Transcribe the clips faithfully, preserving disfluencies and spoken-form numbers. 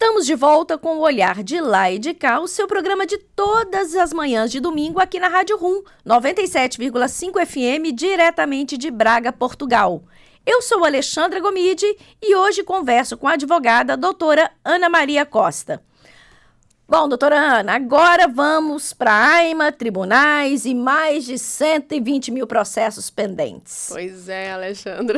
Estamos de volta com o Olhar de Lá e de Cá, o seu programa de todas as manhãs de domingo aqui na Rádio Rum, noventa e sete vírgula cinco F M, diretamente de Braga, Portugal. Eu sou Alexandra Gomide e hoje converso com a advogada doutora Ana Maria Costa. Bom, doutora Ana, agora vamos para a AIMA, tribunais e mais de cento e vinte mil processos pendentes. Pois é, Alexandra.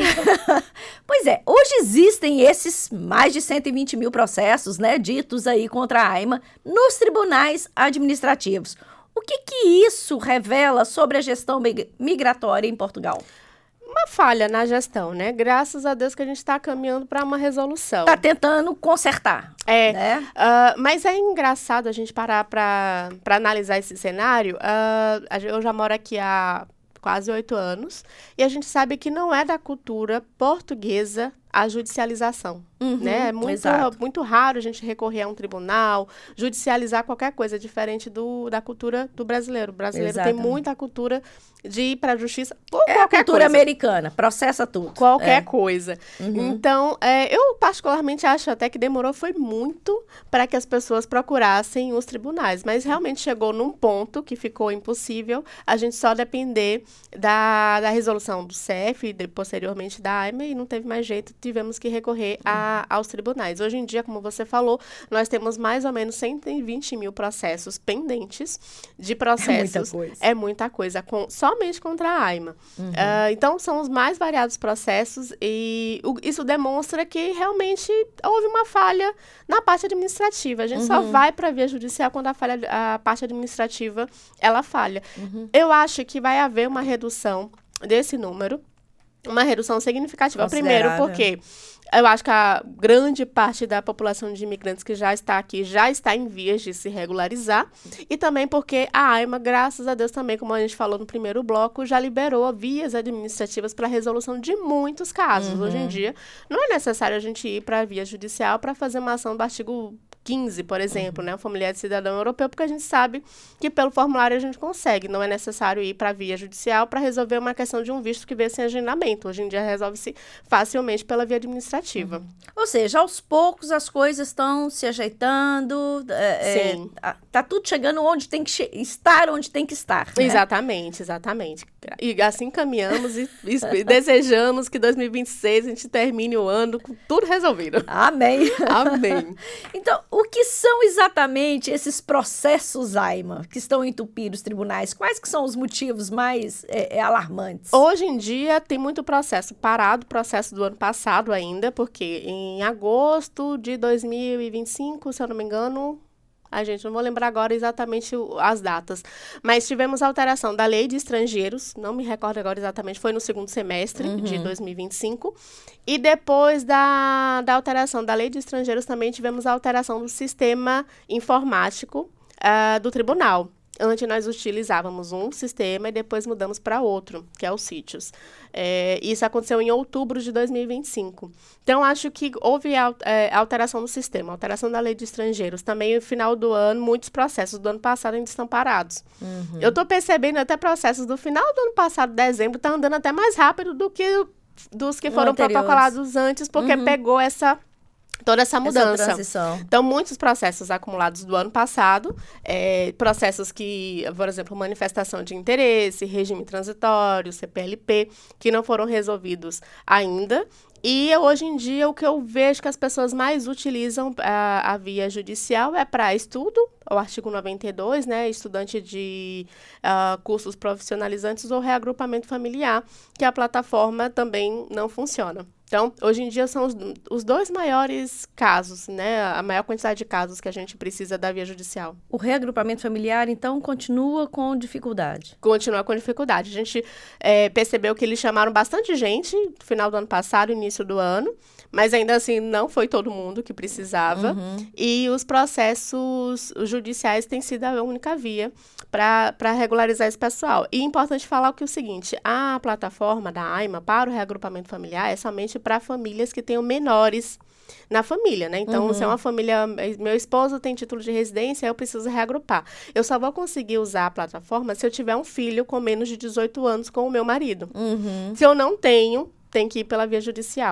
Pois é, hoje existem esses mais de cento e vinte mil processos, né, ditos aí contra a AIMA nos tribunais administrativos. O que que isso revela sobre a gestão migratória em Portugal? Uma falha na gestão, né? Graças a Deus que a gente está caminhando para uma resolução. Está tentando consertar. É, né? uh, mas é engraçado a gente parar para analisar esse cenário. Uh, eu já moro aqui há quase oito anos e a gente sabe que não é da cultura portuguesa a judicialização. Uhum, né? É muito, muito raro a gente recorrer a um tribunal, judicializar qualquer coisa, diferente do, da cultura do brasileiro. O brasileiro Exatamente. Tem muita cultura de ir para a justiça por é qualquer a cultura coisa. americana, processa tudo. Qualquer é. coisa. Uhum. Então, é, eu particularmente acho até que demorou foi muito para que as pessoas procurassem os tribunais, mas realmente chegou num ponto que ficou impossível a gente só depender da, da resolução do C E F e posteriormente da AIMA e não teve mais jeito, tivemos que recorrer a, aos tribunais. Hoje em dia, como você falou, nós temos mais ou menos cento e vinte mil processos pendentes de processos. É muita coisa. É muita coisa, com, somente contra a AIMA. Uhum. Uh, então, são os mais variados processos e o, isso demonstra que realmente houve uma falha na parte administrativa. A gente uhum. só vai para a via judicial quando a, falha, a parte administrativa ela falha. Uhum. Eu acho que vai haver uma redução desse número, uma redução significativa. Primeiro, porque eu acho que a grande parte da população de imigrantes que já está aqui já está em vias de se regularizar. E também porque a AIMA, graças a Deus também, como a gente falou no primeiro bloco, já liberou vias administrativas para a resolução de muitos casos. Uhum. Hoje em dia, não é necessário a gente ir para a via judicial para fazer uma ação do artigo quinze, por exemplo, uhum. né, o familiar de cidadão europeu, porque a gente sabe que pelo formulário a gente consegue, não é necessário ir para a via judicial para resolver uma questão de um visto que veio sem agendamento. Hoje em dia resolve-se facilmente pela via administrativa. Uhum. Ou seja, aos poucos as coisas estão se ajeitando, é, Sim. É, tá tudo chegando onde tem que che- estar, onde tem que estar. Né? Exatamente, exatamente. E assim caminhamos e, e desejamos que dois mil e vinte e seis a gente termine o ano com tudo resolvido. Amém. Amém. Então, o que são exatamente esses processos AIMA que estão entupindo os tribunais? Quais que são os motivos mais é, é, alarmantes? Hoje em dia tem muito processo parado, processo do ano passado ainda, porque em agosto de dois mil e vinte e cinco, se eu não me engano, a gente não vou lembrar agora exatamente as datas, mas tivemos alteração da lei de estrangeiros, não me recordo agora exatamente, foi no segundo semestre uhum. de dois mil e vinte e cinco, e depois da, da alteração da lei de estrangeiros também tivemos a alteração do sistema informático uh, do tribunal. Antes nós utilizávamos um sistema e depois mudamos para outro, que é o Sítios. É, isso aconteceu em outubro de dois mil e vinte e cinco. Então, acho que houve a, é, alteração no sistema, alteração da lei de estrangeiros. Também, no final do ano, muitos processos do ano passado ainda estão parados. Uhum. Eu estou percebendo até processos do final do ano passado, dezembro, estão andando até mais rápido do que dos que foram anteriores. protocolados antes, porque uhum. pegou essa... toda essa mudança. Essa transição. Então, muitos processos acumulados do ano passado, é, processos que, por exemplo, manifestação de interesse, regime transitório, C P L P, que não foram resolvidos ainda. E hoje em dia o que eu vejo que as pessoas mais utilizam a, a via judicial é para estudo, o artigo noventa e dois, né, estudante de uh, cursos profissionalizantes ou reagrupamento familiar, que a plataforma também não funciona. Então, hoje em dia são os, os dois maiores casos, né, a maior quantidade de casos que a gente precisa da via judicial. O reagrupamento familiar, então, continua com dificuldade? Continua com dificuldade. A gente é, percebeu que eles chamaram bastante gente no final do ano passado, início do ano, mas ainda assim não foi todo mundo que precisava. Uhum. E os processos judiciais têm sido a única via para regularizar esse pessoal. E é importante falar que é o seguinte, a plataforma da AIMA para o reagrupamento familiar é somente para famílias que tenham menores na família, né? Então, uhum. se é uma família, meu esposo tem título de residência, eu preciso reagrupar. Eu só vou conseguir usar a plataforma se eu tiver um filho com menos de dezoito anos com o meu marido. Uhum. Se eu não tenho, tem que ir pela via judicial.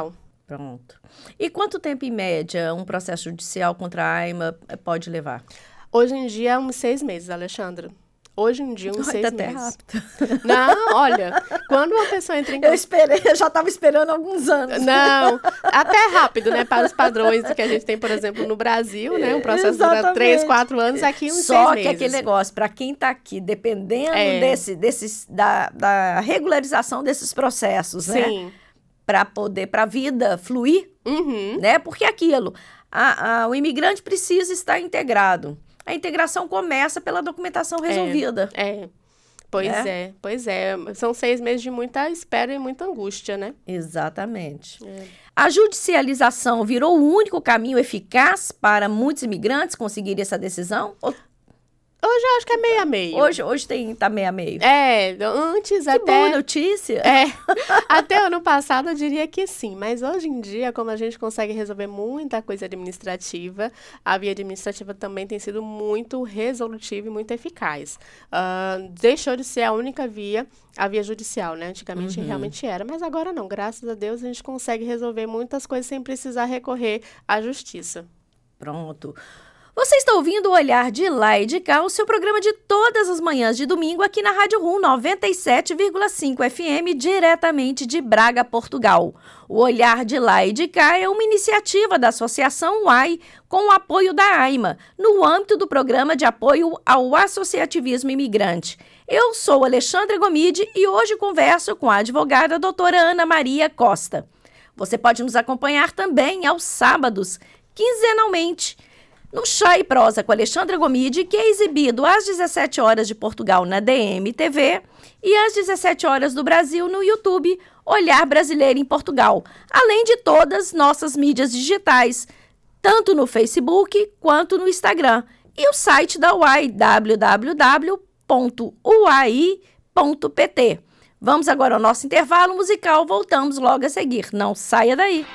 Pronto. E quanto tempo, em média, um processo judicial contra a Aima pode levar? Hoje em dia, é uns seis meses, Alexandra. Hoje em dia, uns Ai, seis tá até meses. rápido. Não, olha, quando uma pessoa entra em... Eu esperei, eu já estava esperando há alguns anos. Não, até rápido, né? Para os padrões que a gente tem, por exemplo, no Brasil, né? Um processo dura três, quatro anos, aqui uns Só seis meses. que aquele negócio, para quem está aqui, dependendo É. desse, desses, da, da regularização desses processos, né? Sim. Para poder, para a vida fluir, Uhum. né? Porque é aquilo, a, a, o imigrante precisa estar integrado. A integração começa pela documentação resolvida. É, pois É? é, pois é. São seis meses de muita espera e muita angústia, né? Exatamente. É. A judicialização virou o único caminho eficaz para muitos imigrantes conseguirem essa decisão? Ou Hoje eu acho que é meio a meio. hoje, hoje tem, tá meio a meio? É, antes Que até... boa notícia. É, até ano passado eu diria que sim, mas hoje em dia, como a gente consegue resolver muita coisa administrativa, a via administrativa também tem sido muito resolutiva e muito eficaz. Uh, deixou de ser a única via, a via judicial, né? Antigamente Uhum. realmente era, mas agora não. Graças a Deus a gente consegue resolver muitas coisas sem precisar recorrer à justiça. Pronto. Você está ouvindo o Olhar de Lá e de Cá, o seu programa de todas as manhãs de domingo aqui na Rádio Rum noventa e sete vírgula cinco F M, diretamente de Braga, Portugal. O Olhar de Lá e de Cá é uma iniciativa da Associação U A I com o apoio da Aima, no âmbito do Programa de Apoio ao Associativismo Imigrante. Eu sou Alexandra Gomide e hoje converso com a advogada doutora Ana Maria Costa. Você pode nos acompanhar também aos sábados, quinzenalmente, no Chá e Prosa com Alexandra Gomide, que é exibido às dezessete horas de Portugal na D M T V e às dezessete horas do Brasil no YouTube Olhar Brasileiro em Portugal, além de todas nossas mídias digitais, tanto no Facebook quanto no Instagram, e o site da U A I, w w w ponto u a i ponto p t. Vamos agora ao nosso intervalo musical, voltamos logo a seguir. Não saia daí!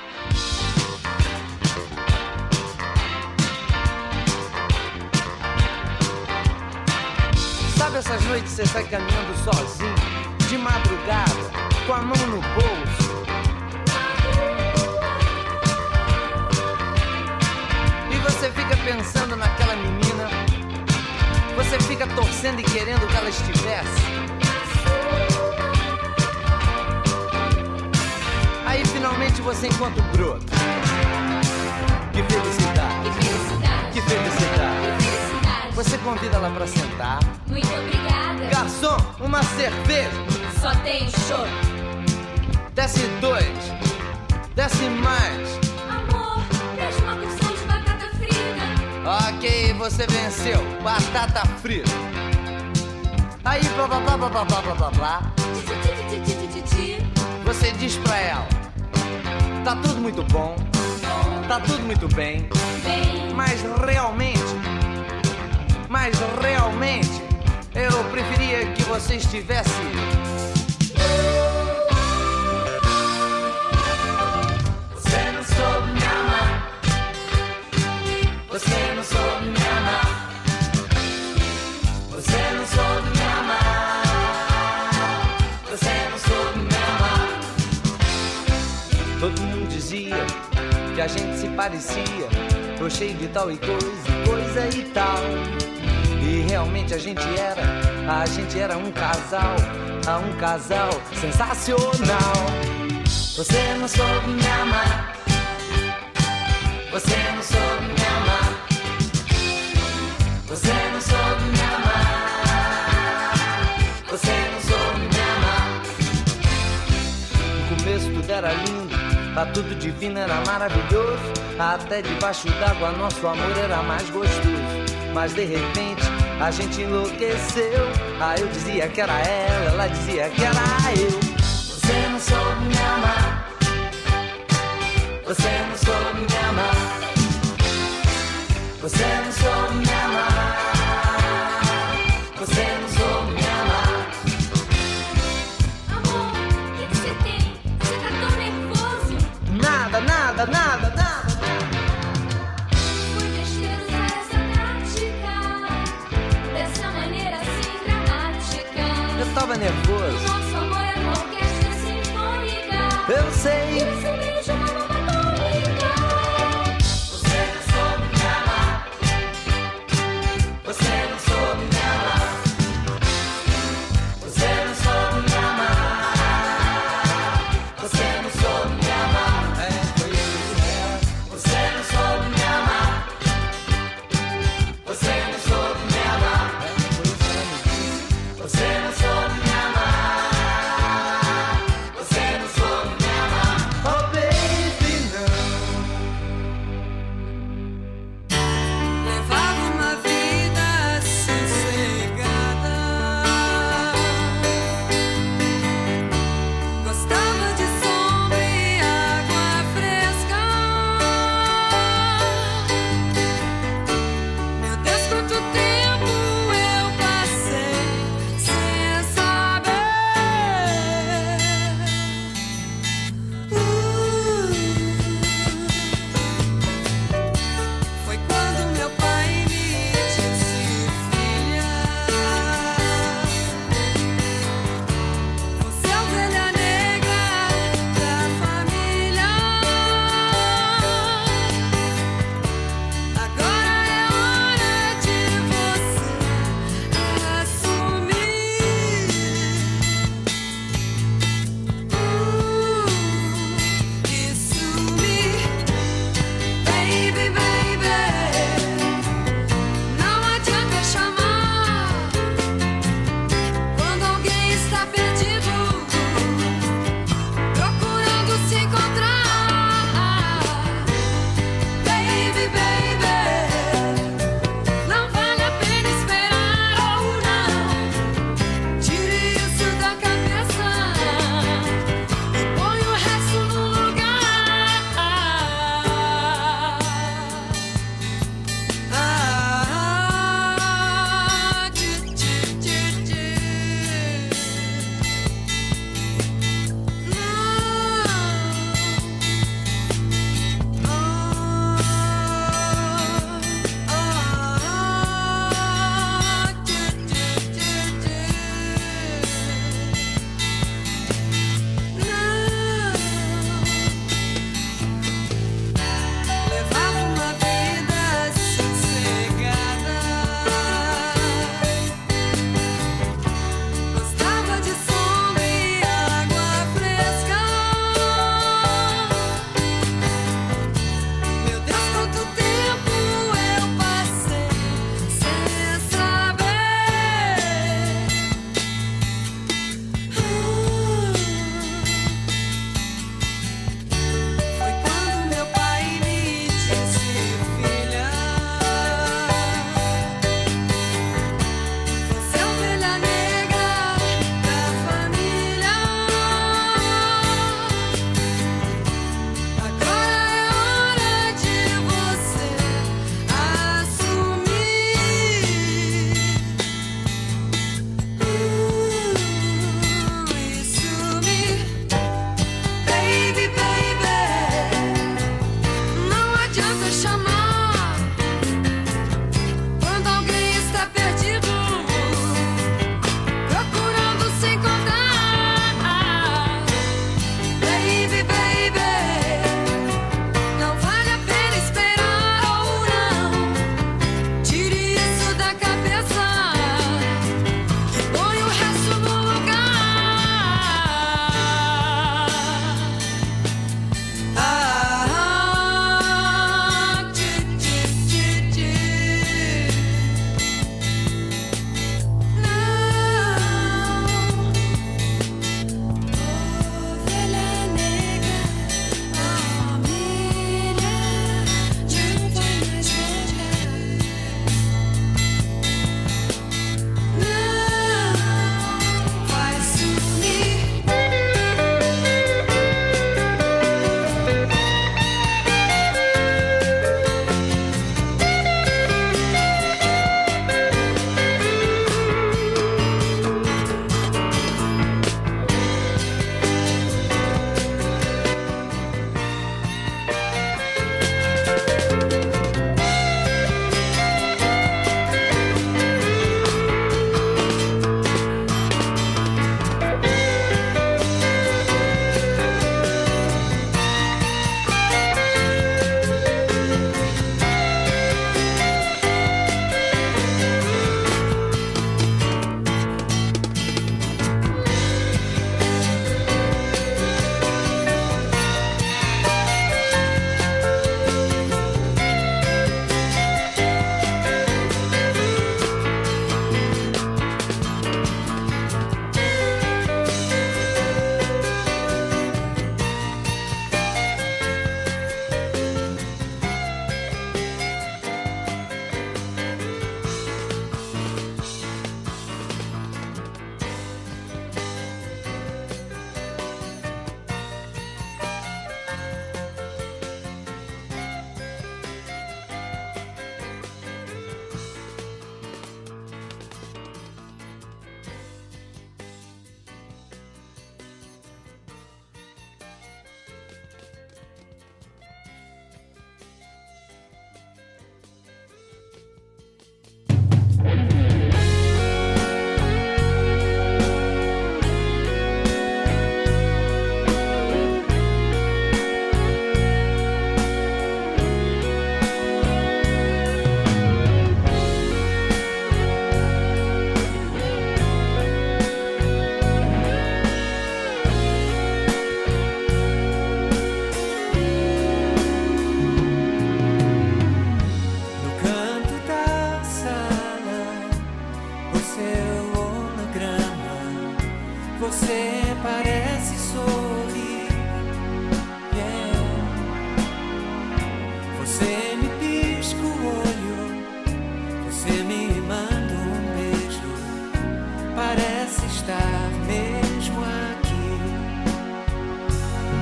Sabe essas noites você sai caminhando sozinho, de madrugada, com a mão no bolso? E você fica pensando naquela menina, você fica torcendo e querendo que ela estivesse. Aí finalmente você encontra o broto. Que felicidade, Que felicidade, que felicidade. que felicidade. Você convida ela pra sentar. Muito obrigada. Garçom, uma cerveja. Só tem chopp. Desce dois, desce mais. Amor, traz uma porção de batata frita. Ok, você venceu. Batata frita. Aí, blá blá blá blá blá blá blá blá blá. Ti, ti, ti, ti, ti, ti, ti. Você diz pra ela: tá tudo muito bom, tá tudo muito bem. Bem, Mas realmente, mas realmente, eu preferia que você estivesse. Você não soube me amar. Você não soube me amar. Você não soube me amar. Você não soube me amar. Todo mundo dizia que a gente se parecia, tô cheio de tal e coisa, coisa e tal. E realmente a gente era, a gente era um casal, a um casal sensacional. Você não soube me amar. Você não soube me amar. Você não soube me amar. Você não soube me amar. No começo tudo era lindo, tá tudo divino, era maravilhoso. Até debaixo d'água nosso amor era mais gostoso. Mas de repente a gente enlouqueceu. Aí eu dizia que era ela, ela dizia que era eu. Você não soube me amar. Você não soube me amar. Você não soube me amar. Você não soube me amar. amor, o que que você tem? Você tá tão nervoso. Nada, nada, nada, nada. Foi besteira usar essa tática, dessa maneira assim dramática. Eu tava O nervoso. nosso amor é uma orquestra sinfônica. Eu sei. E esse beijo é uma bomba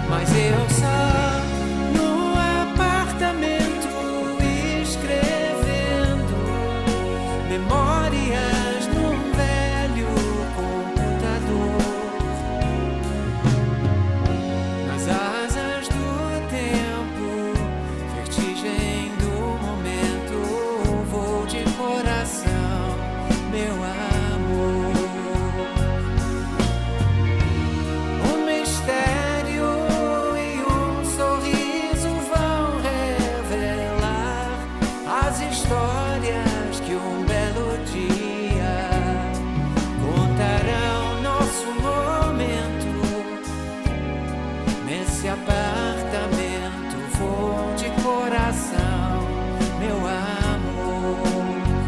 Mas eu só no apartamento escrevendo memórias num velho computador. Nas asas do tempo, vertigem do momento, vou de coração, meu amor. Um mistério e um sorriso vão revelar as histórias que um belo dia contarão nosso momento. Nesse apartamento vou de coração, meu amor.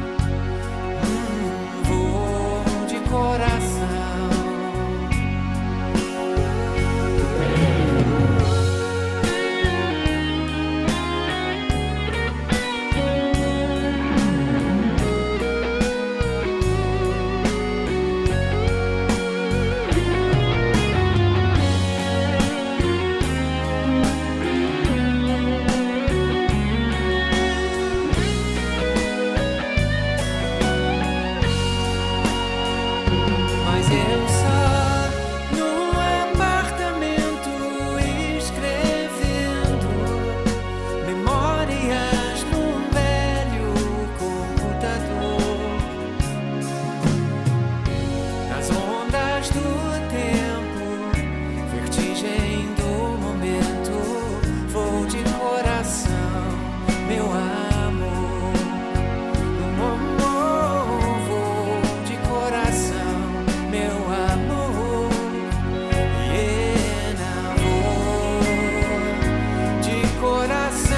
Hum, vou de coração. Mas eu só no apartamento escrevendo memórias num velho computador. Nas ondas do tempo, vertigem do momento, vou de coração, meu amor. No amor, vou de coração, meu amor. Yeah, vou de coração,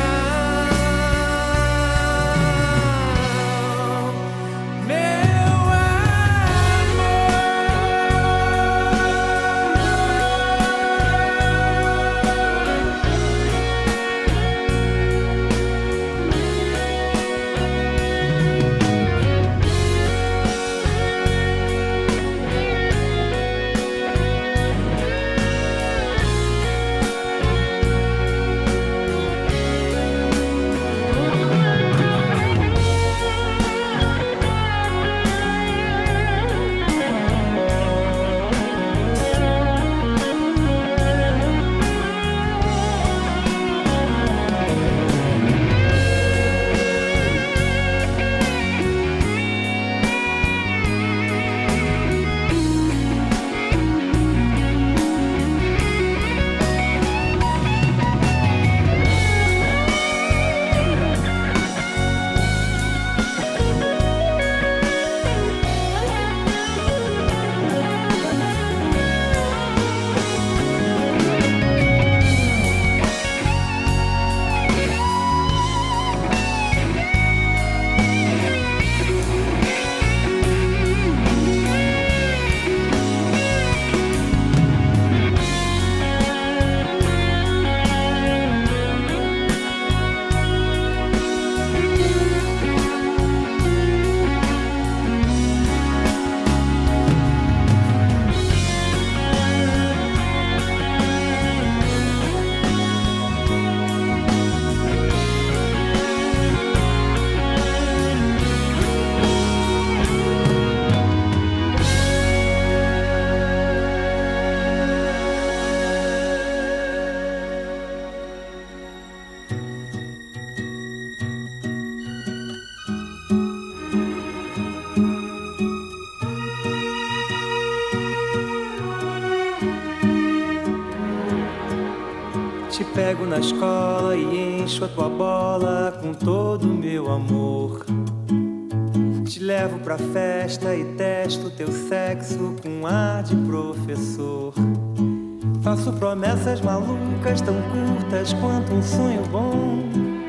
meu Te pego na escola e encho a tua bola com todo o meu amor. Te levo pra festa e testo teu sexo com ar de professor. Faço promessas malucas tão curtas quanto um sonho bom.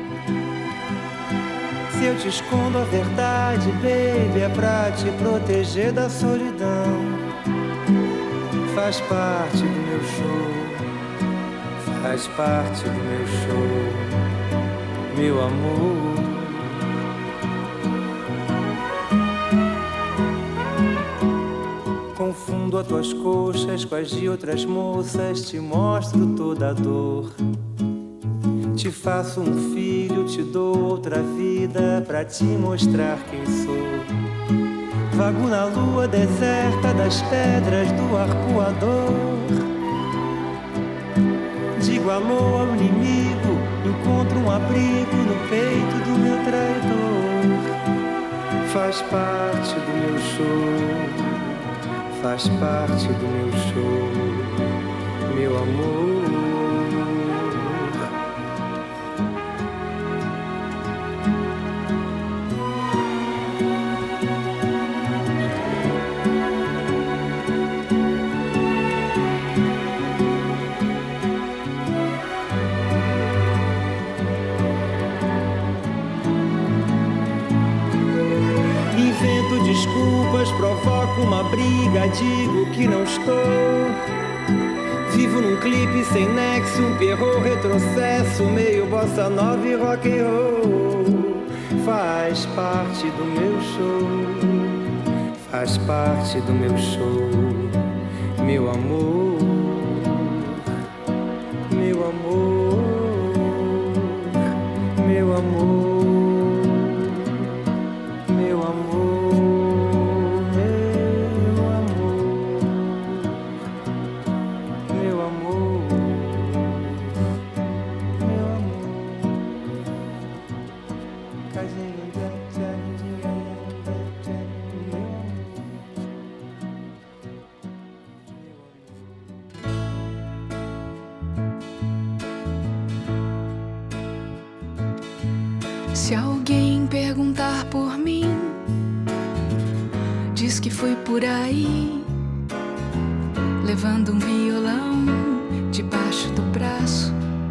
Se eu te escondo a verdade, baby, é pra te proteger da solidão. Faz parte do meu show, faz parte do meu show, meu amor. Confundo a tuas coxas com as de outras moças, te mostro toda a dor. Te faço um filho, te dou outra vida pra te mostrar quem sou. Vago na lua deserta das pedras do arpoador. Digo alô ao inimigo, encontro um abrigo no peito do meu traidor. Faz parte do meu show, faz parte do meu show, meu amor. Desculpas, provoco uma briga, digo que não estou. Vivo num clipe sem nexo, um perro retrocesso, meio bossa nova e rock and roll. Faz parte do meu show, faz parte do meu show, meu amor, meu amor, meu amor. Se alguém perguntar por mim, diz que fui por aí, levando um violão debaixo do braço.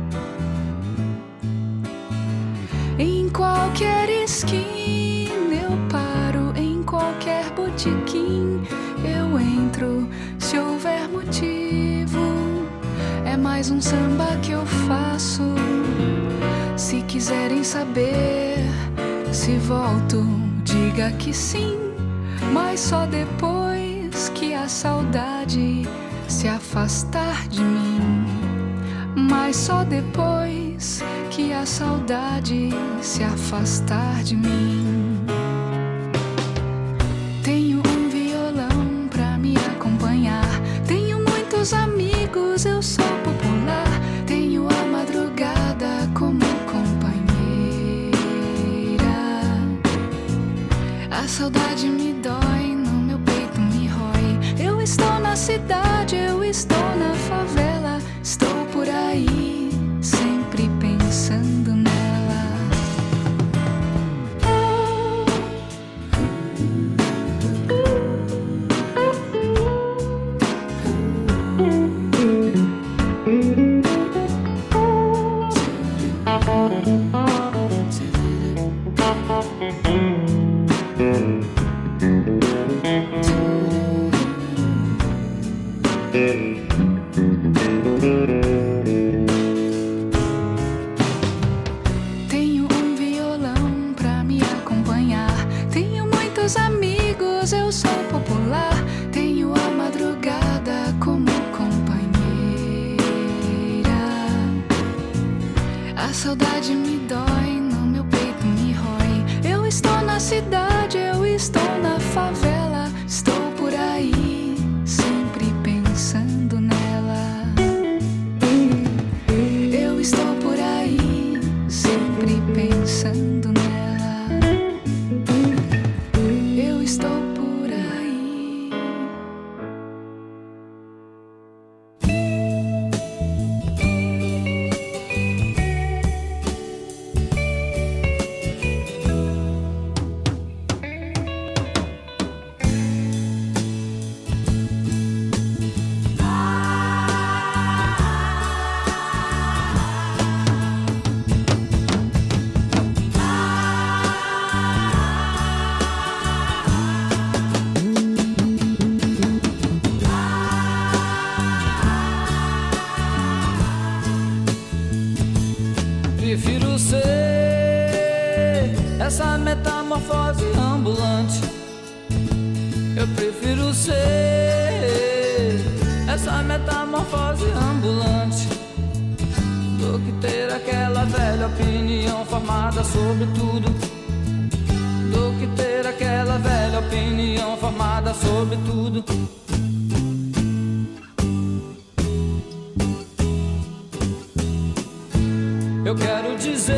Em qualquer esquina eu paro, em qualquer botequim eu entro, se houver motivo. É mais um samba que eu faço. Se quiserem saber se volto, diga que sim, mas só depois que a saudade se afastar de mim. Mas só depois que a saudade se afastar de mim. Tenho um violão pra me acompanhar, tenho muitos amigos, eu sou popular, tenho a madrugada como a saudade me dói, no meu peito me rói. Eu estou na cidade, eu estou na favela, estou por aí, sempre pensando nela. Tenho um violão pra me acompanhar, tenho muitos amigos, eu sou popular, tenho a madrugada como companheira. A saudade me dói, no meu peito me rói. Eu estou na cidade, eu estou na favela, estou por aí, sempre pensando nela. Eu estou por aí, sempre pensando nela. Eu estou por aí. Prefiro ser essa metamorfose ambulante. Eu prefiro ser essa metamorfose ambulante, do que ter aquela velha opinião formada sobre tudo, do que ter aquela velha opinião formada sobre tudo. Eu quero dizer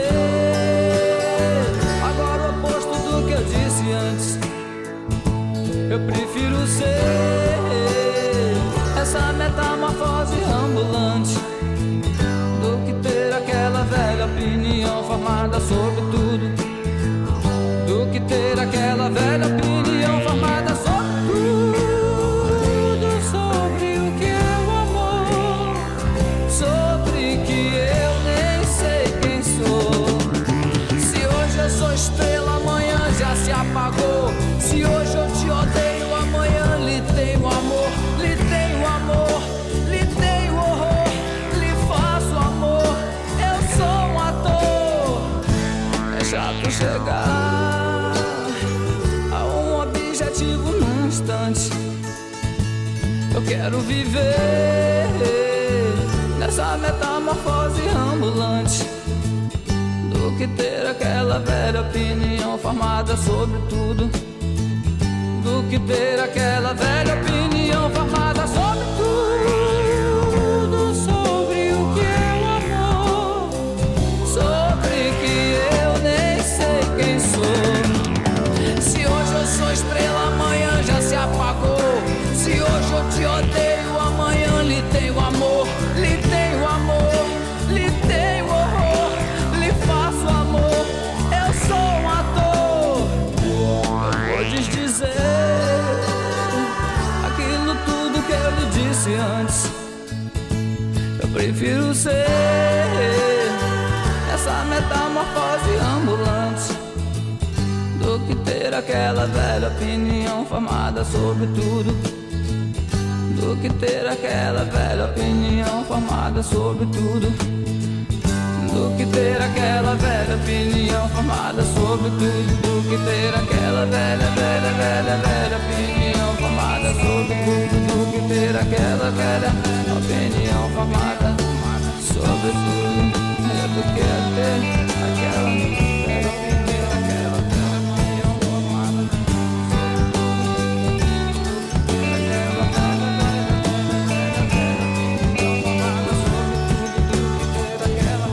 agora o oposto do que eu disse antes. Eu prefiro ser essa metamorfose ambulante, do que ter aquela velha opinião formada sobre tudo, do que ter aquela velha opinião formada sobre tudo, sobre o que é o amor, sobre que eu nem sei quem sou. Se hoje eu sou estrela, amanhã já se apagou. Se hoje eu te odeio, amanhã lhe tenho amor, lhe tenho amor, lhe tenho horror, lhe faço amor. Eu sou um ator. É chato chegar a um objetivo num instante. Eu quero viver nessa metamorfose ambulante, do que ter aquela velha opinião formada sobre tudo, do que ter aquela velha opinião formada sobre tudo, sobre o que é o amor, sobre que eu nem sei quem sou. Se hoje eu sou estrela, amanhã já se apagou. Se hoje eu te odeio, amanhã lhe tenho amor, lhe tenho amor, lhe tenho horror, lhe faço amor. Eu sou um ator. Podes dizer aquilo tudo que eu lhe disse antes. Eu prefiro ser essa metamorfose ambulante, do que ter aquela velha opinião formada sobre tudo, do que ter aquela velha opinião formada sobre tudo, do que ter aquela velha opinião formada sobre tudo, do que ter aquela velha, velha, velha, velha opinião formada sobre tudo, do que ter aquela velha opinião formada sobre tudo, é do que ter aquela velha opinião, aquela velha opinião formada sobre tudo, aquela velha, velha, velha, velha opinião formada sobre tudo, do que ter aquela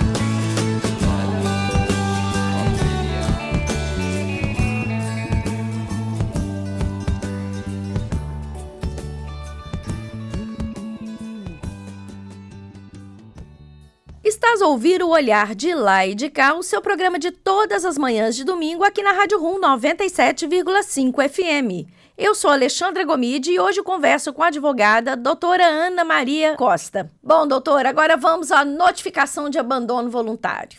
Estás a ouvir o Olhar de Lá e de Cá, o seu programa de todas as manhãs de domingo aqui na Rádio Rum noventa e sete vírgula cinco F M. Eu sou Alexandra Gomide e hoje converso com a advogada doutora Ana Maria Costa. Bom, doutora, agora vamos à notificação de abandono voluntário.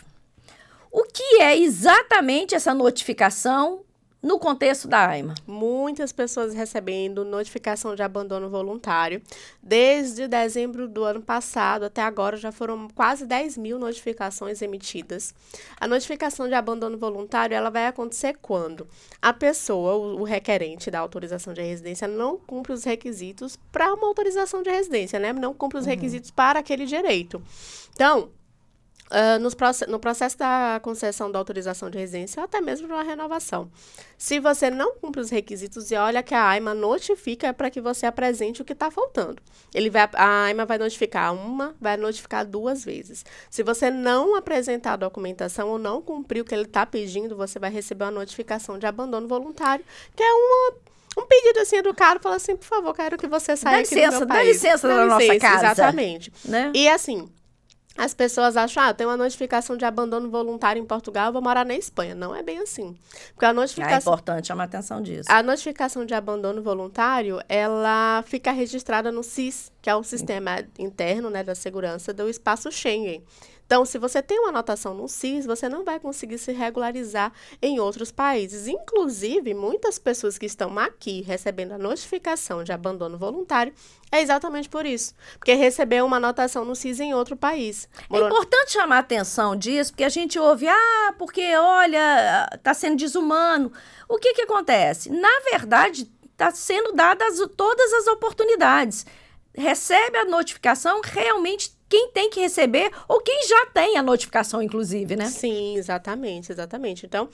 O que é exatamente essa notificação no contexto da AIMA? Muitas pessoas recebendo notificação de abandono voluntário. Desde dezembro do ano passado até agora já foram quase dez mil notificações emitidas. A notificação de abandono voluntário ela vai acontecer quando a pessoa, o, o requerente da autorização de residência, não cumpre os requisitos para uma autorização de residência, né? Não cumpre os uhum. requisitos para aquele direito. Então, Uh, nos proce- no processo da concessão da autorização de residência ou até mesmo de uma renovação. Se você não cumpre os requisitos, e olha que a AIMA notifica para que você apresente o que está faltando. Ele vai, a AIMA vai notificar uma, vai notificar duas vezes. Se você não apresentar a documentação ou não cumprir o que ele está pedindo, você vai receber uma notificação de abandono voluntário, que é uma... Um pedido assim educado, fala assim, por favor, quero que você saia dá aqui licença, do meu país. Dá licença da nossa licença, casa. Exatamente. Né? E assim... As pessoas acham, ah, tem uma notificação de abandono voluntário em Portugal, eu vou morar na Espanha. Não é bem assim. Porque a notificação... É importante chamar atenção disso. A notificação de abandono voluntário, ela fica registrada no S I S, que é o Sistema Interno, né, da Segurança do Espaço Schengen. Então, se você tem uma anotação no S I S, você não vai conseguir se regularizar em outros países. Inclusive, muitas pessoas que estão aqui recebendo a notificação de abandono voluntário, é exatamente por isso. Porque recebeu uma anotação no S I S em outro país. Morou... É importante chamar a atenção disso, porque a gente ouve, ah, porque, olha, está sendo desumano. O que que acontece? Na verdade, está sendo dadas todas as oportunidades. recebe a notificação realmente quem tem que receber ou quem já tem a notificação, inclusive, né? Sim, exatamente, exatamente. Então,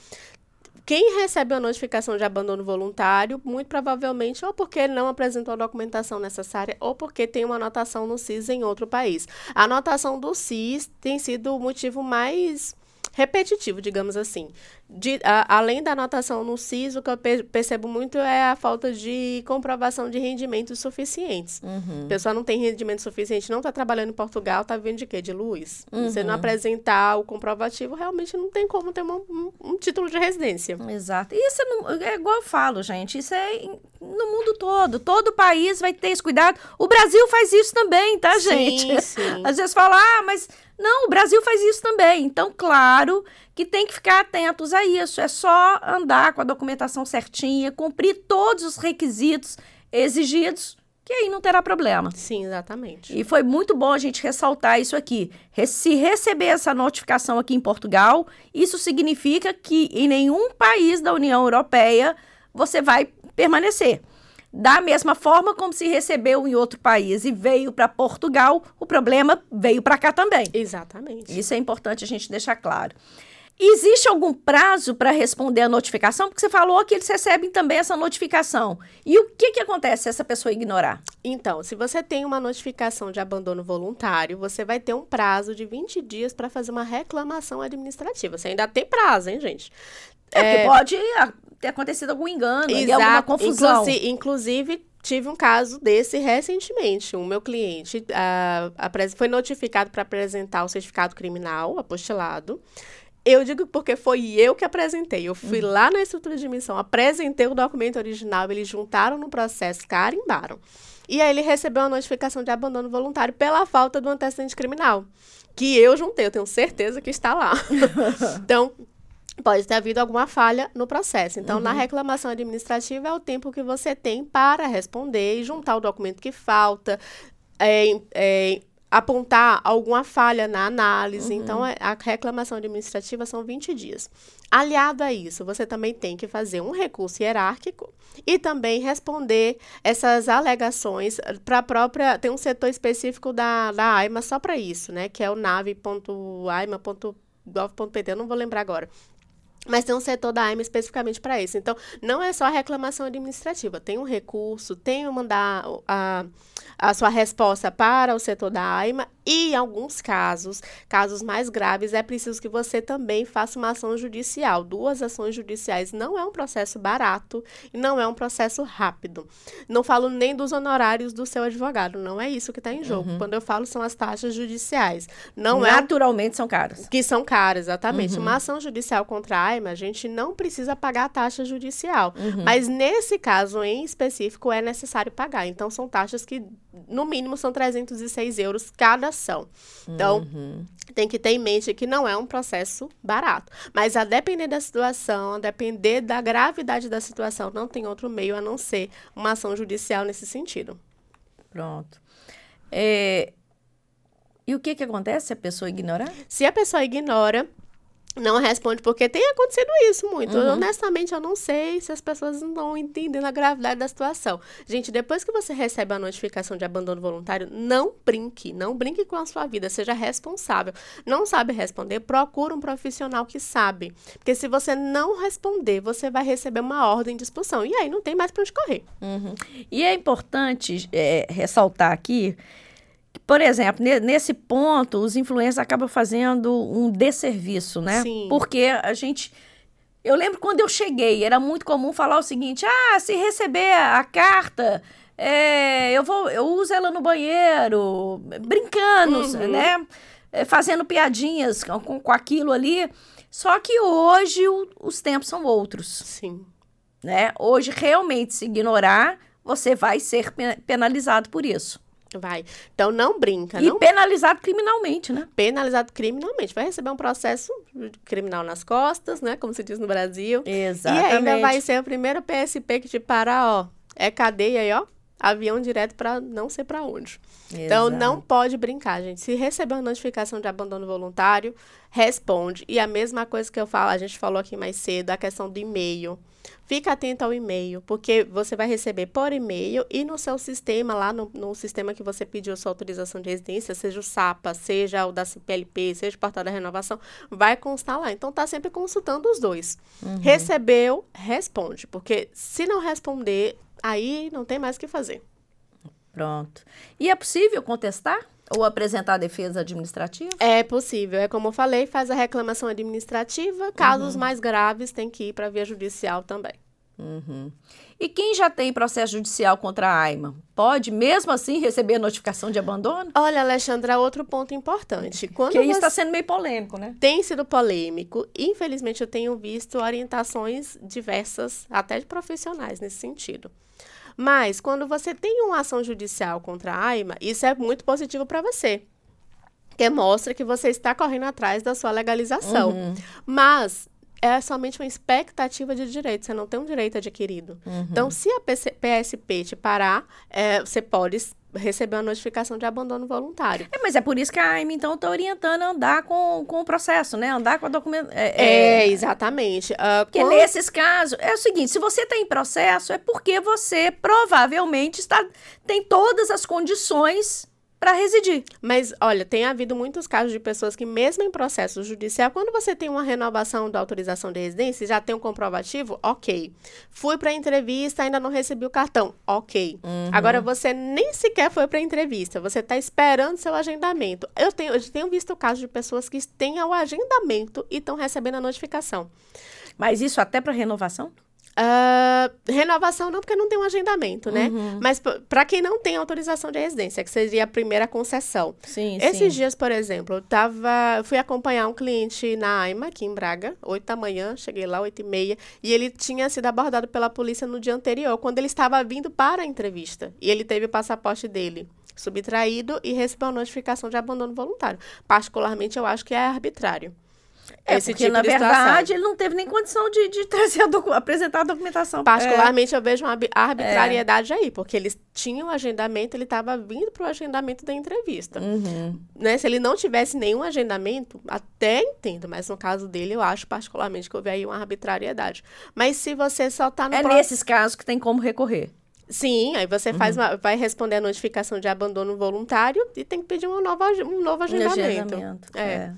quem recebe a notificação de abandono voluntário, muito provavelmente ou porque não apresentou a documentação necessária ou porque tem uma anotação no S I S em outro país. A anotação do S I S tem sido o motivo mais repetitivo, digamos assim. De, a, além da anotação no S I S, o que eu pe- percebo muito é a falta de comprovação de rendimentos suficientes. Uhum. A pessoa não tem rendimento suficiente, não está trabalhando em Portugal, está vivendo de quê? De luz? Uhum. Você não apresentar o comprovativo, realmente não tem como ter uma, um, um título de residência. Exato. Isso não, é igual eu falo, gente, isso é em- no mundo todo. Todo país vai ter esse cuidado. O Brasil faz isso também, tá, gente? Sim, sim. Às vezes fala, ah, mas não, o Brasil faz isso também. Então, claro que tem que ficar atentos a isso. É só andar com a documentação certinha, cumprir todos os requisitos exigidos, que aí não terá problema. Sim, exatamente. E foi muito bom a gente ressaltar isso aqui. Re- Se receber essa notificação aqui em Portugal, isso significa que em nenhum país da União Europeia você vai permanecer. Da mesma forma como se recebeu em outro país e veio para Portugal, o problema veio para cá também. Exatamente. Isso é importante a gente deixar claro. Existe algum prazo para responder a notificação? Porque você falou que eles recebem também essa notificação. E o que, que acontece se essa pessoa ignorar? Então, se você tem uma notificação de abandono voluntário, você vai ter um prazo de vinte dias para fazer uma reclamação administrativa. Você ainda tem prazo, hein, gente? É, porque pode ah, ter acontecido algum engano, ali, Exato. alguma confusão. Inclusi- inclusive, tive um caso desse recentemente. O meu cliente ah, apres- foi notificado para apresentar o certificado criminal apostilado. Eu digo porque foi eu que apresentei. Eu fui lá na estrutura de emissão, apresentei o documento original, eles juntaram no processo, carimbaram. E aí ele recebeu uma notificação de abandono voluntário pela falta do antecedente criminal, que eu juntei, eu tenho certeza que está lá. Então, pode ter havido alguma falha no processo. Então, na reclamação administrativa é o tempo que você tem para responder e juntar o documento que falta, é, é, apontar alguma falha na análise. Uhum. Então, a reclamação administrativa são vinte dias. Aliado a isso, você também tem que fazer um recurso hierárquico e também responder essas alegações para a própria... Tem um setor específico da, da AIMA só para isso, né? Que é o nave ponto aima ponto gov ponto pt, eu não vou lembrar agora. Mas tem um setor da AIMA especificamente para isso. Então, não é só a reclamação administrativa. Tem um recurso, tem que mandar a, a sua resposta para o setor da AIMA. E, em alguns casos, casos mais graves, é preciso que você também faça uma ação judicial. Duas ações judiciais não é um processo barato e não é um processo rápido. Não falo nem dos honorários do seu advogado. Não é isso que está em jogo. Uhum. Quando eu falo, são as taxas judiciais. Não Naturalmente é, são caras. Que são caras, exatamente. Uhum. Uma ação judicial contra a AIMA, a gente não precisa pagar a taxa judicial. Uhum. Mas, nesse caso em específico, é necessário pagar. Então, são taxas que, no mínimo, são trezentos e seis euros cada ação. Então, uhum. tem que ter em mente que não é um processo barato. Mas, a depender da situação, a depender da gravidade da situação, não tem outro meio a não ser uma ação judicial nesse sentido. Pronto. É... E o que, que acontece se a pessoa ignorar? Se a pessoa ignora, não responde, porque tem acontecido isso muito. Uhum. Honestamente, eu não sei se as pessoas não estão entendendo a gravidade da situação. Gente, depois que você recebe a notificação de abandono voluntário, não brinque. Não brinque com a sua vida. Seja responsável. Não sabe responder? Procura um profissional que sabe. Porque se você não responder, você vai receber uma ordem de expulsão. E aí não tem mais para onde correr. Uhum. E é importante é, ressaltar aqui... Por exemplo, nesse ponto, os influencers acabam fazendo um desserviço, né? Sim. Porque a gente... Eu lembro quando eu cheguei, era muito comum falar o seguinte, ah, se receber a carta, é, eu, vou, eu uso ela no banheiro, brincando, uhum. né? Fazendo piadinhas com, com aquilo ali. Só que hoje o, os tempos são outros. Sim. Né? Hoje, realmente, se ignorar, você vai ser penalizado por isso. Vai. Então, não brinca. E não... penalizado criminalmente, né? Penalizado criminalmente. Vai receber um processo criminal nas costas, né? Como se diz no Brasil. Exatamente. E ainda vai ser o primeiro P S P que te parar, ó. É cadeia aí, ó. Avião direto para não sei para onde. Exato. Então, não pode brincar, gente. Se receber uma notificação de abandono voluntário, responde. E a mesma coisa que eu falo, a gente falou aqui mais cedo, a questão do e-mail. Fica atento ao e-mail, porque você vai receber por e-mail e no seu sistema, lá no, no sistema que você pediu sua autorização de residência, seja o SAPA, seja o da C P L P, seja o portal da renovação, vai constar lá. Então, tá sempre consultando os dois. Uhum. Recebeu, responde, porque se não responder, aí não tem mais o que fazer. Pronto. E é possível contestar ou apresentar a defesa administrativa? É possível. É como eu falei, faz a reclamação administrativa. Casos uhum. mais graves, tem que ir para a via judicial também. Uhum. E quem já tem processo judicial contra a AIMA, pode mesmo assim receber a notificação de abandono? Olha, Alexandra, outro ponto importante. Quando que isso está sendo meio polêmico, né? Tem sido polêmico. Infelizmente, eu tenho visto orientações diversas, até de profissionais nesse sentido. Mas, quando você tem uma ação judicial contra a AIMA, isso é muito positivo para você. Que mostra que você está correndo atrás da sua legalização. Uhum. Mas é somente uma expectativa de direito, você não tem um direito adquirido. Uhum. Então, se a P S P te parar, é, você pode receber uma notificação de abandono voluntário. É, mas é por isso que a AIMA, então, está orientando a andar com, com o processo, né? Andar com a documentação. É, é, é, exatamente. Uh, porque quando... nesses casos, é o seguinte, se você está em processo, é porque você provavelmente está, tem todas as condições para residir. Mas, olha, tem havido muitos casos de pessoas que, mesmo em processo judicial, quando você tem uma renovação da autorização de residência, já tem um comprovativo, ok. Fui para a entrevista, ainda não recebi o cartão, ok. Uhum. Agora, você nem sequer foi para a entrevista, você está esperando seu agendamento. Eu tenho, eu tenho visto casos de pessoas que têm o agendamento e estão recebendo a notificação. Mas isso até para renovação? Uh, renovação não, porque não tem um agendamento, né? Uhum. Mas para quem não tem autorização de residência, que seria a primeira concessão. Sim, Esses sim. dias, por exemplo, eu tava, fui acompanhar um cliente na AIMA, aqui em Braga, oito da manhã, cheguei lá, oito e meia, e ele tinha sido abordado pela polícia no dia anterior, quando ele estava vindo para a entrevista. E ele teve o passaporte dele subtraído e recebeu a notificação de abandono voluntário. Particularmente, eu acho que é arbitrário. É, esse porque, tipo na de verdade, situação. ele não teve nem condição de, de trazer a docu- apresentar a documentação. Particularmente, é. eu vejo uma arbitrariedade é. aí, porque eles tinham o agendamento, ele estava vindo para o agendamento da entrevista. Uhum. Né? Se ele não tivesse nenhum agendamento, até entendo, mas no caso dele, eu acho particularmente que houve aí uma arbitrariedade. Mas se você só está no... É pro... nesses casos que tem como recorrer. Sim, aí você faz uhum. uma, vai responder a notificação de abandono voluntário e tem que pedir uma nova, um novo agendamento. Um agendamento, é. é.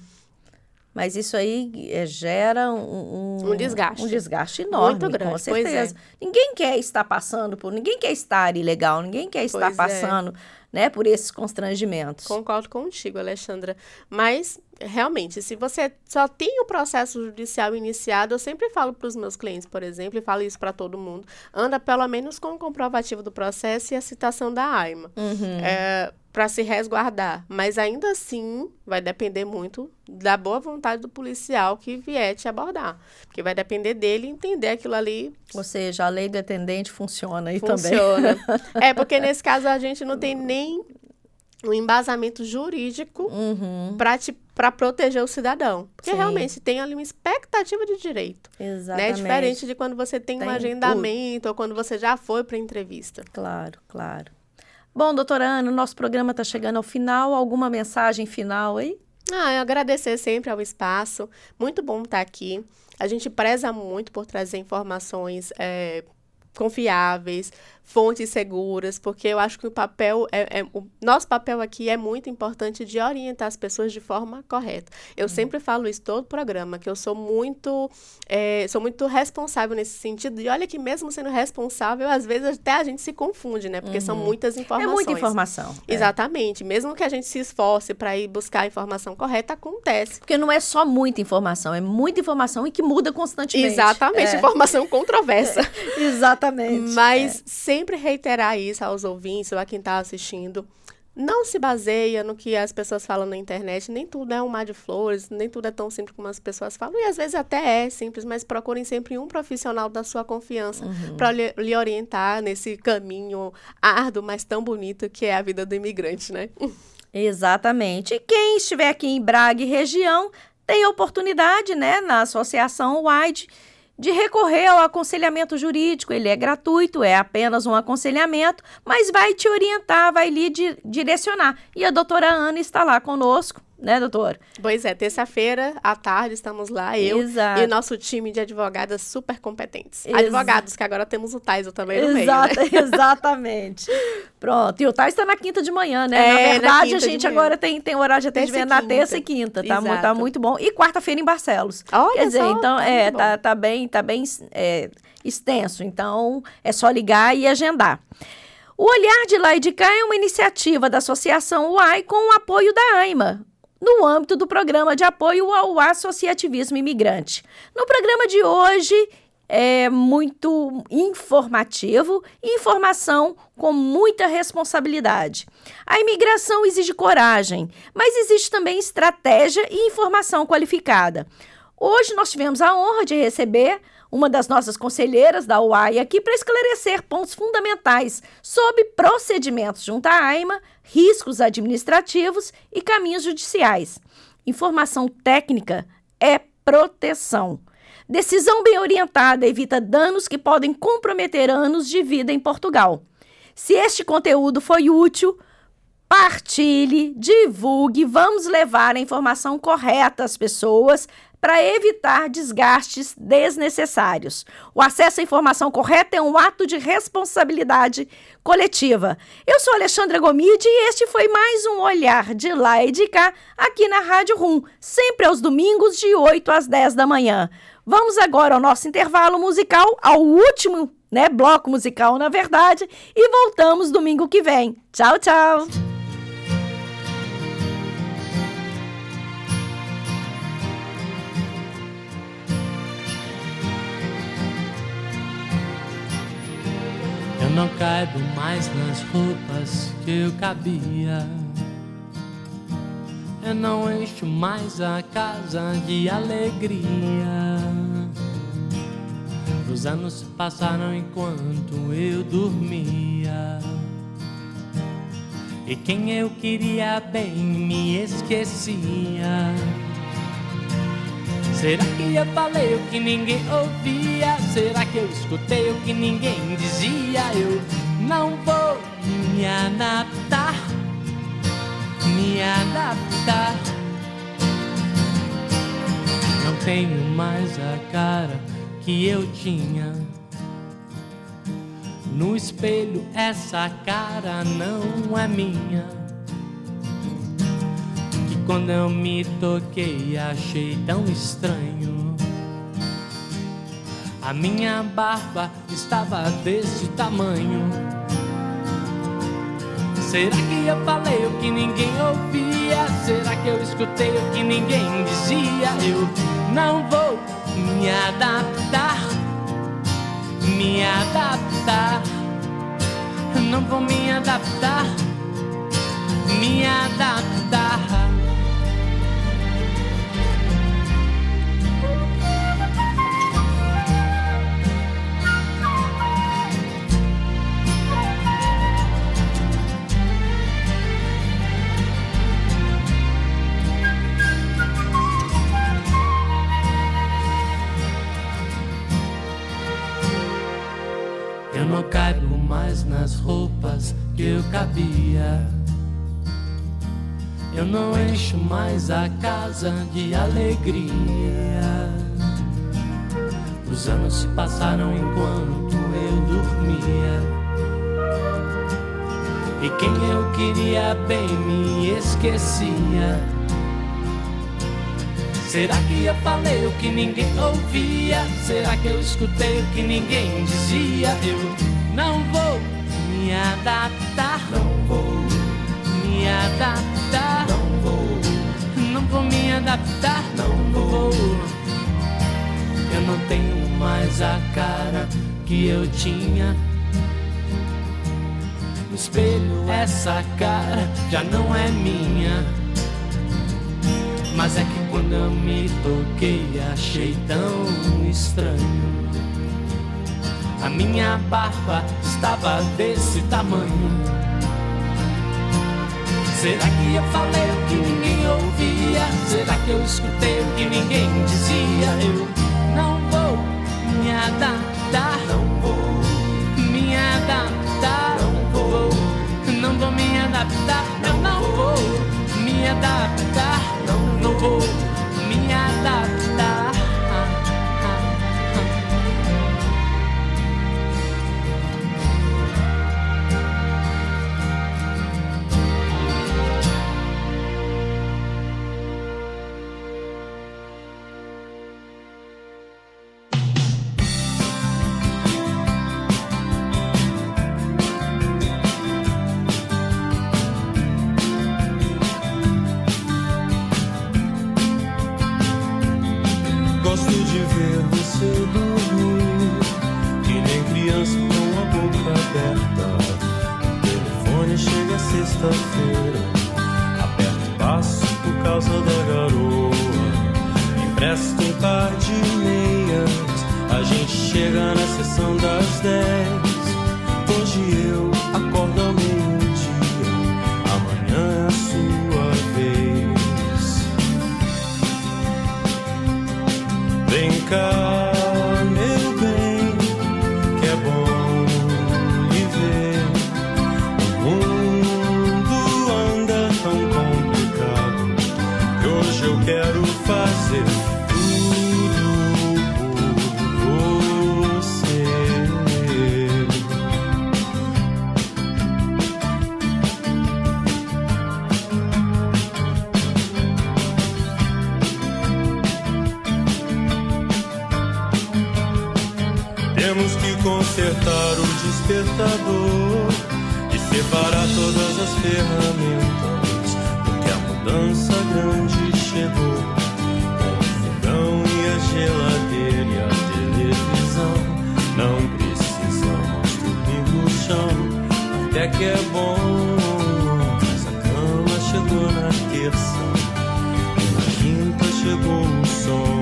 Mas isso aí é, gera um, um, um desgaste. Um desgaste enorme, muito grande, com certeza. Pois é. Ninguém quer estar passando por... Ninguém quer estar ilegal, ninguém quer estar pois passando é. né, por esses constrangimentos. Concordo contigo, Alexandra. Mas, realmente, se você só tem o processo judicial iniciado, eu sempre falo para os meus clientes, por exemplo, e falo isso para todo mundo, anda pelo menos com o comprovativo do processo e a citação da AIMA. Uhum. É, para se resguardar, mas ainda assim vai depender muito da boa vontade do policial que vier te abordar, porque vai depender dele entender aquilo ali. Ou seja, a lei do atendente funciona aí funciona. também. É, porque nesse caso a gente não tem nem um embasamento jurídico uhum. para proteger o cidadão, porque Sim. realmente tem ali uma expectativa de direito. Exatamente. Né? Diferente de quando você tem, tem um agendamento o... ou quando você já foi para entrevista. Claro, claro. Bom, doutora Ana, o nosso programa está chegando ao final. Alguma mensagem final aí? Ah, eu agradecer sempre ao espaço. Muito bom estar aqui. A gente preza muito por trazer informações é, confiáveis, fontes seguras, porque eu acho que o papel, é, é, o nosso papel aqui é muito importante de orientar as pessoas de forma correta. Eu hum. sempre falo isso todo programa, que eu sou muito, é, sou muito responsável nesse sentido, e olha que mesmo sendo responsável, às vezes até a gente se confunde, né? Porque uhum. são muitas informações. É muita informação. Exatamente. É. Mesmo que a gente se esforce para ir buscar a informação correta, acontece. Porque não é só muita informação, é muita informação e que muda constantemente. Exatamente, é. Informação controversa. É. Exatamente. Mas é. sempre reiterar isso aos ouvintes ou a quem está assistindo. Não se baseia no que as pessoas falam na internet. Nem tudo é um mar de flores, nem tudo é tão simples como as pessoas falam. E às vezes até é simples, mas procurem sempre um profissional da sua confiança uhum. para lhe, lhe orientar nesse caminho árduo, mas tão bonito que é a vida do imigrante, né? Exatamente. E quem estiver aqui em Braga e região tem oportunidade, né, na Associação Wide, de recorrer ao aconselhamento jurídico. Ele é gratuito, é apenas um aconselhamento, mas vai te orientar, vai lhe di- direcionar. E a doutora Ana está lá conosco né, doutora? Pois é, terça-feira à tarde estamos lá, eu Exato. e o nosso time de advogadas super competentes. Exa- Advogados, que agora temos o Taiso também no Exato, meio, né? Exatamente. Pronto. E o Thais está na quinta de manhã, né? É, na na verdade, quinta a de gente manhã. agora tem, tem horário de Terça e atendimento na quinta. terça e quinta. Tá, mu- tá Exato. muito bom. E quarta-feira em Barcelos. Olha Quer dizer, só, então, tá é, muito bom. tá, tá bem, tá bem é, extenso. Então, é só ligar e agendar. O Olhar de Lá e de Cá é uma iniciativa da Associação U A I com o apoio da AIMA, no âmbito do Programa de Apoio ao Associativismo Imigrante. No programa de hoje, é muito informativo e informação com muita responsabilidade. A imigração exige coragem, mas existe também estratégia e informação qualificada. Hoje nós tivemos a honra de receber uma das nossas conselheiras da U A I aqui para esclarecer pontos fundamentais sobre procedimentos junto à AIMA, riscos administrativos e caminhos judiciais. Informação técnica é proteção. Decisão bem orientada evita danos que podem comprometer anos de vida em Portugal. Se este conteúdo foi útil, partilhe, divulgue, vamos levar a informação correta às pessoas para evitar desgastes desnecessários. O acesso à informação correta é um ato de responsabilidade coletiva. Eu sou Alexandra Gomide e este foi mais um Olhar de Lá e de Cá aqui na Rádio Rum, sempre aos domingos de oito às dez da manhã. Vamos agora ao nosso intervalo musical, ao último, né, bloco musical, na verdade, e voltamos domingo que vem. Tchau, tchau! Eu não caibo mais nas roupas que eu cabia. Eu não encho mais a casa de alegria. Os anos se passaram enquanto eu dormia. E quem eu queria bem me esquecia. Será que eu falei o que ninguém ouvia? Será que eu escutei o que ninguém dizia? Eu não vou me adaptar, me adaptar. Não tenho mais a cara que eu tinha. No espelho essa cara não é minha. Quando eu me toquei, achei tão estranho. A minha barba estava desse tamanho. Será que eu falei o que ninguém ouvia? Será que eu escutei o que ninguém dizia? Eu não vou me adaptar, me adaptar. Não vou me adaptar, me adaptar. Eu não caibo mais nas roupas que eu cabia. Eu não encho mais a casa de alegria. Os anos se passaram enquanto eu dormia. E quem eu queria bem me esquecia. Será que eu falei o que ninguém ouvia? Será que eu escutei o que ninguém dizia? Eu não vou me adaptar, não vou me adaptar, não vou, não vou me adaptar, não vou. Eu não tenho mais a cara que eu tinha. No espelho essa cara já não é minha. Mas é que quando eu me toquei, achei tão estranho. A minha barba estava desse tamanho. Será que eu falei o que ninguém ouvia? Será que eu escutei o que ninguém dizia? Eu não vou me adaptar, não vou me adaptar, não vou, não vou me adaptar, eu não vou me adaptar. ver você dormir, que nem criança com a boca aberta. O telefone chega sexta-feira, aperta o passo por causa da garoa. Empresta um par de meias, a gente chega na sessão das dez. Hoje eu acordo ao meio-dia, amanhã é a sua vez. Vem cá, meu bem, que é bom lhe ver. O mundo anda tão complicado que hoje eu quero fazer tudo por você. Temos que consertar o despertador e separar todas as ferramentas, porque a mudança grande chegou. Com o fogão e a geladeira e a televisão, não precisamos dormir no chão, até que é bom. Mas a cama chegou na terça e na quinta chegou o som.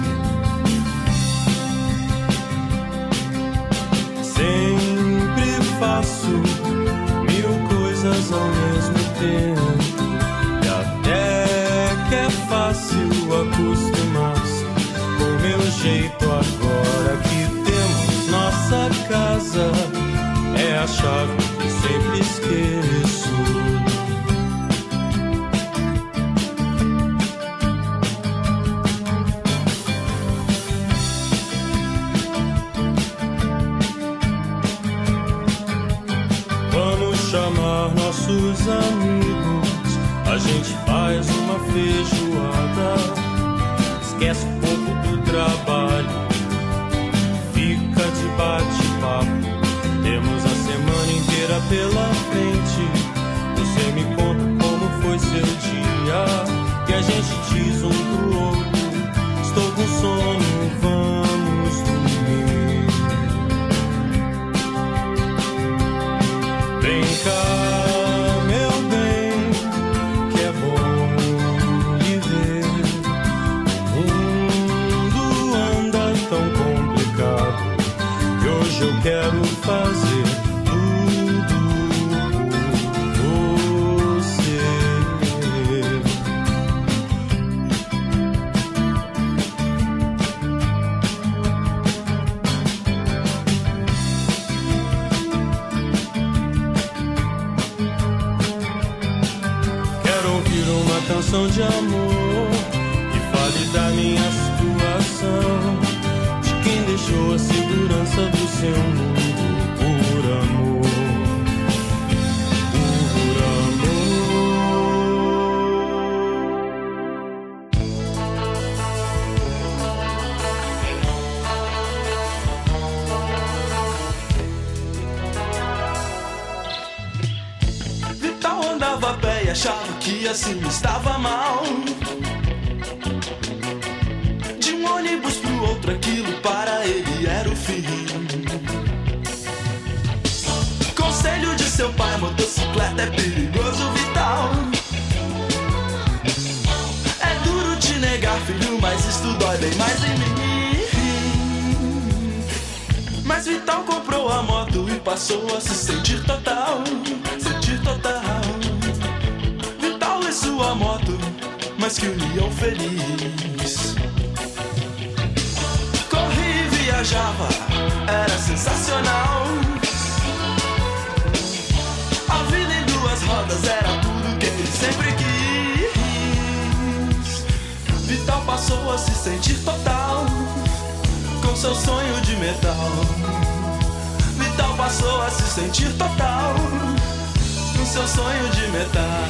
Sempre faço mil coisas ao mesmo tempo, e até que é fácil acostumar-se com o meu jeito. Agora que temos nossa casa, é a chave que sempre esqueço. Chamar nossos amigos, a gente faz uma feijoada, esquece um pouco do trabalho, fica de bate-papo. Temos a semana inteira pela frente, você me conta como foi seu dia, e a gente diz um pro outro: estou com sono, vamos dormir. Vem cá, meu bem, que é bom lhe ver. O mundo anda tão complicado que hoje eu quero fazer tudo por você. Uma canção de amor que fale da minha situação, de quem deixou a segurança do seu mundo por amor, por amor. Vital andava a pé e achava que assim estava mal. De um ônibus pro outro, aquilo para ele era o fim. Conselho de seu pai: motocicleta é perigoso, Vital. É duro te negar, filho, mas isto dói bem mais em mim. Mas Vital comprou a moto e passou a se sentir total, sentir total. Sua moto, mas que união feliz. Corria e viajava, era sensacional. A vida em duas rodas era tudo que ele sempre quis. Vital passou a se sentir total, com seu sonho de metal. Vital passou a se sentir total, com seu sonho de metal.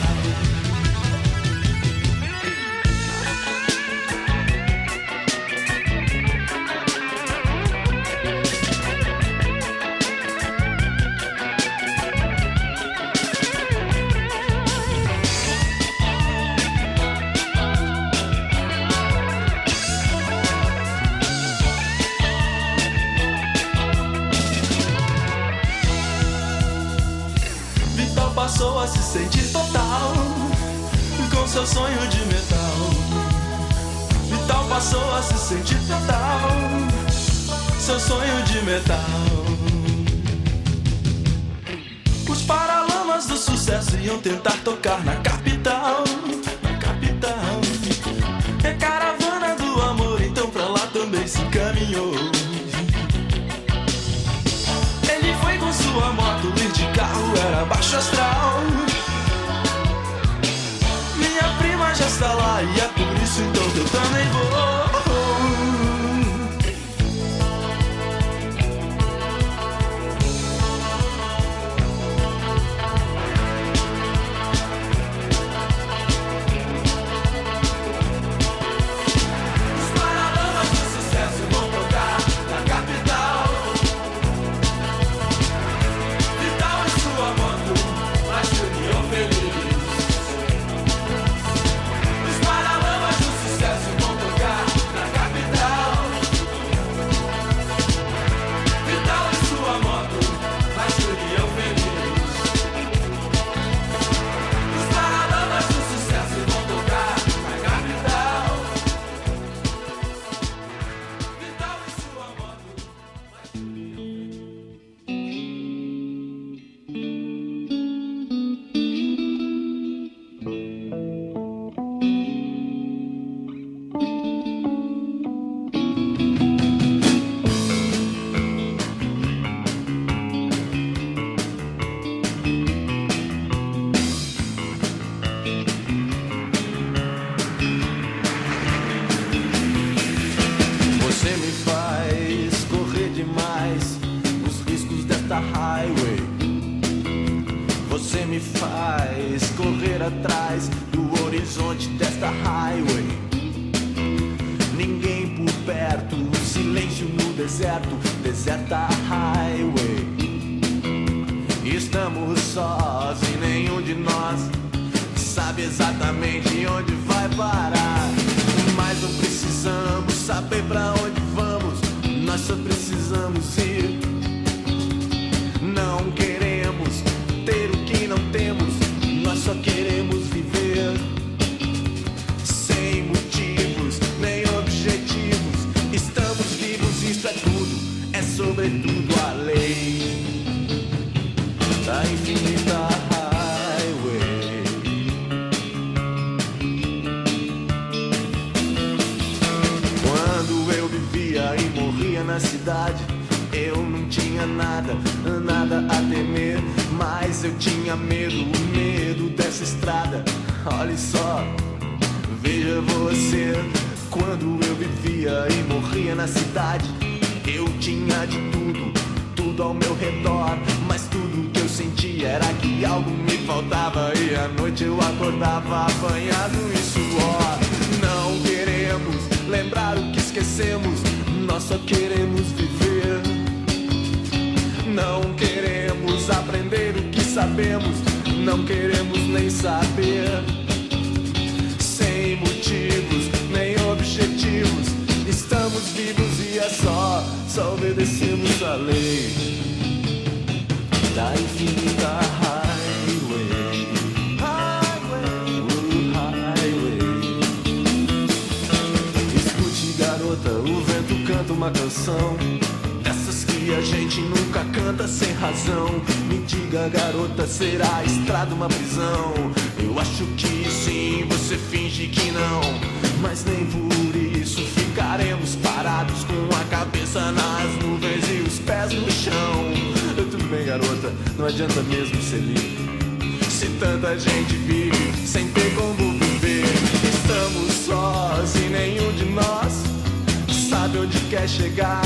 seu sonho de metal. Vital passou a se sentir total. Seu sonho de metal. Os paralamas do sucesso iam tentar tocar na capital. Na capital. E a caravana do amor então pra lá também se encaminhou. Ele foi com sua moto, ir de carro era baixo astral. Minha prima já está lá e é por isso então que eu também vou. Será a estrada uma prisão? Eu acho que sim, você finge que não. Mas nem por isso ficaremos parados com a cabeça nas nuvens e os pés no chão. Tudo bem, garota, não adianta mesmo ser livre. Se tanta gente vive sem ter como viver. Estamos sós e nenhum de nós sabe onde quer chegar.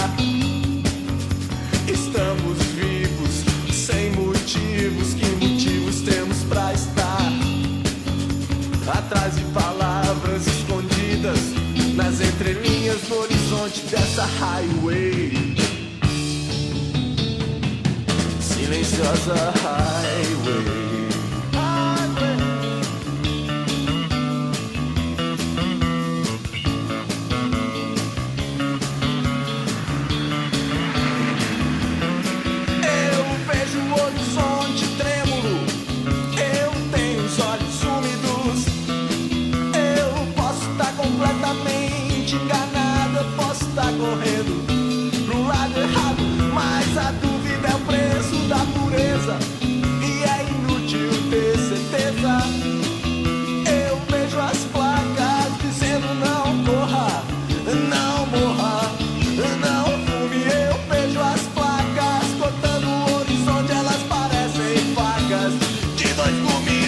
Estamos vivos sem motivos, que motivos temos pra estar atrás de palavras escondidas nas entrelinhas do horizonte dessa highway, silenciosa highway. mente enganada, eu posso estar correndo pro lado errado, mas a dúvida é o preço da pureza e é inútil ter certeza. Eu vejo as placas dizendo não corra, não morra, não fume. Eu vejo as placas cortando o horizonte, elas parecem facas de dois gumes.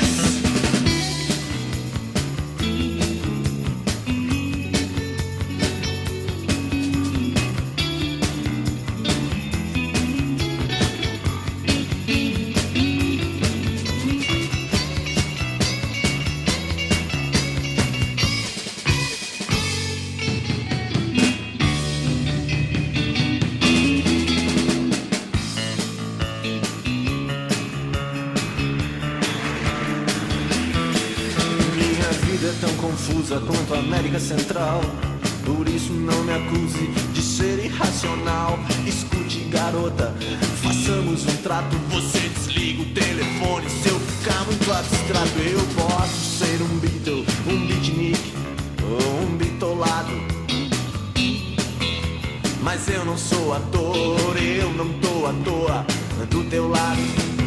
Confusa quanto a América Central, por isso não me acuse de ser irracional. Escute, garota, façamos um trato. Você desliga o telefone se eu ficar muito abstrato. Eu posso ser um Beatle, um beatnik ou um bitolado, mas eu não sou ator, eu não tô à toa do teu lado.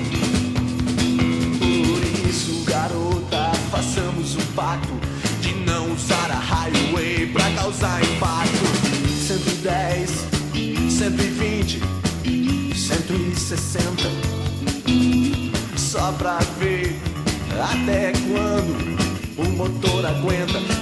Por isso, garota, façamos um pacto de não usar a highway pra causar impacto. Cento e dez, cento e vinte, cento e sessenta, só pra ver até quando o motor aguenta.